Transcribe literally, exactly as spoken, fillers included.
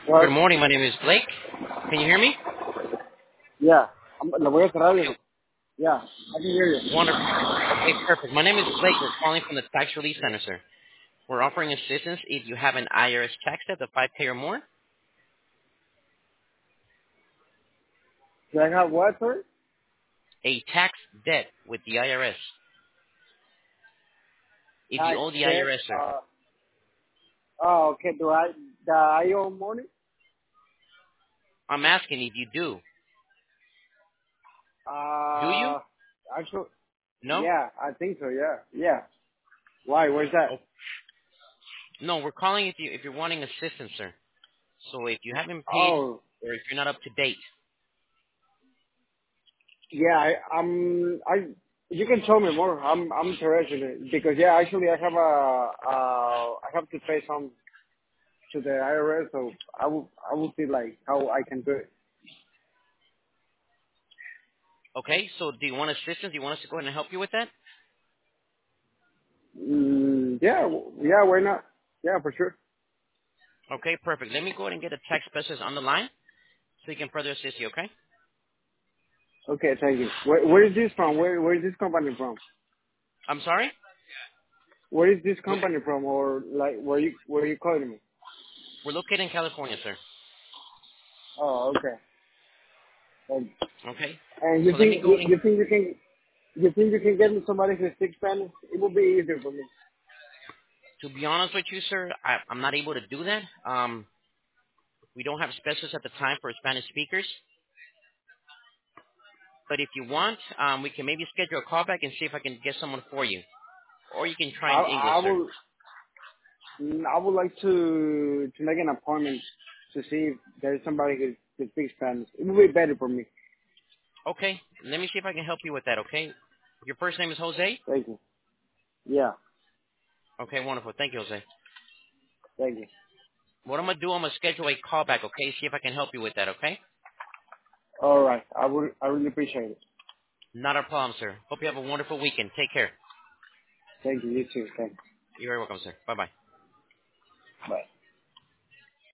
Good What? morning. My name is Blake. Can you hear me? Yeah. I'm, lo voy a cerrar, viejo. Yeah. I can hear you. Wonderful. Okay, perfect. My name is Blake. We're calling from the Tax Relief Center, sir. We're offering assistance if you have an I R S tax debt of five K or more, Do I have what, sir? a tax debt with the I R S. If you Tax owe the debt. I R S, sir, Uh, oh, okay. Do I, do I owe money? I'm asking if you do. Do you? Uh, actually, No? yeah, I think so, yeah. Yeah. Why? Where's that? Oh, no, we're calling if you if you're wanting assistance, sir. So if you haven't paid Oh, or if you're not up to date. yeah, I, I'm, I, you can tell me more. I'm, I'm interested in it. Because, yeah, actually I have a, uh, I have to pay some to the I R S, so I will, I will see, like, how I can do it. Okay, so do you want assistance? Do you want us to go ahead and help you with that? Mm, yeah, w- yeah, why not? Yeah, for sure. Okay, perfect. Let me go ahead and get a tax specialist on the line so he can further assist you, okay? Okay, thank you. Where, where is this from? Where, where is this company from? I'm sorry? Where is this We're company from, or like where you where you calling me? we're located in California, sir. Oh, okay. And, Okay? and you So let me think go you, ahead and, you think you can you think you can get me somebody who speaks Spanish? It will be easier for me. to be honest with you, sir, I, I'm not able to do that. Um, we don't have specialists at the time for Spanish speakers. But if you want, um, we can maybe schedule a call back and see if I can get someone for you. Or you can try I in English, I sir. will mm, I would like to to make an appointment to see if there is somebody who, who speaks Spanish. It will be better for me. Okay, let me see if I can help you with that, okay? Your first name is Jose? Thank you. Yeah, Okay, wonderful. Thank you, Jose. thank you. What I'm going to do, I'm going to schedule a call back, okay? See if I can help you with that, okay? All right, I would I really appreciate it. Not a problem, sir. Hope you have a wonderful weekend. Take care. Thank you. You too. Thanks. You're very welcome, sir. Bye-bye. Bye.